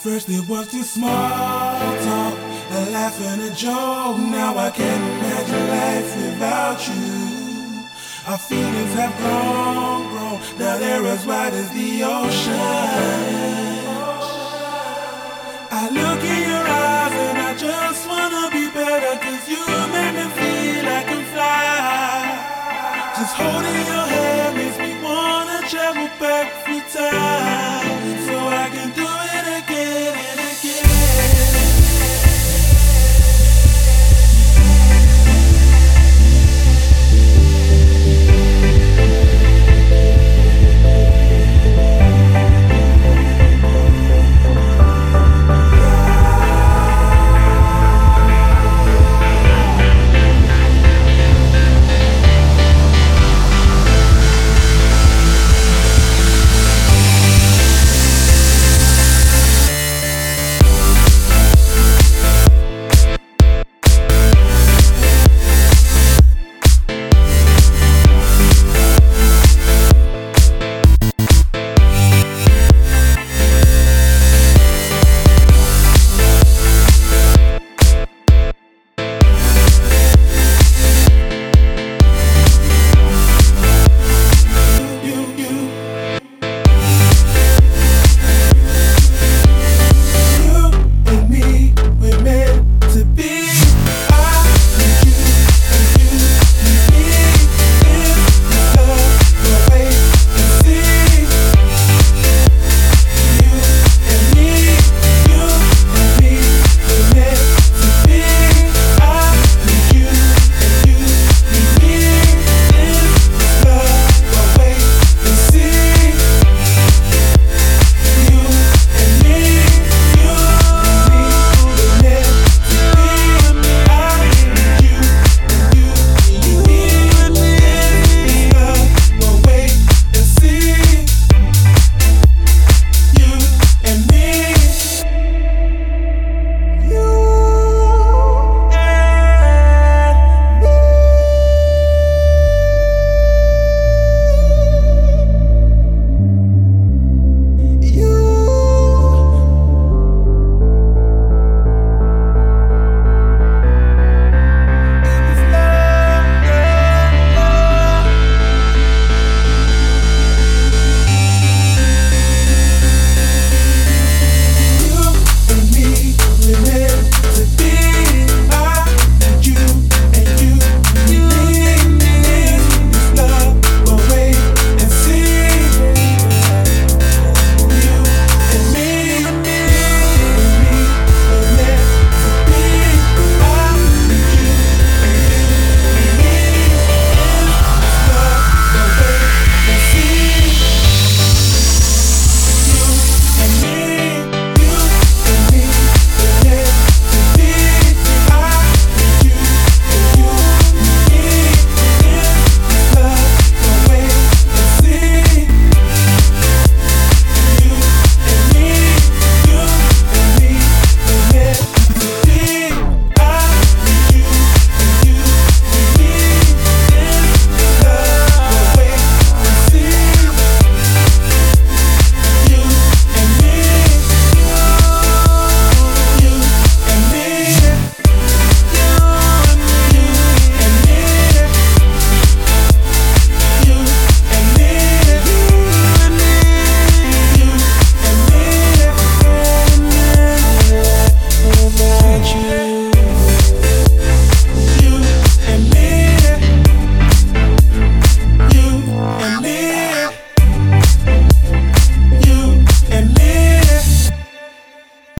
First it was just small talk, a laugh and a joke. Now I can't imagine life without you. Our feelings have grown. Now they're as wide as the ocean. I look in your eyes and I just wanna be better, 'cause you make me feel I can fly. Just holding your hand makes me wanna travel back through time.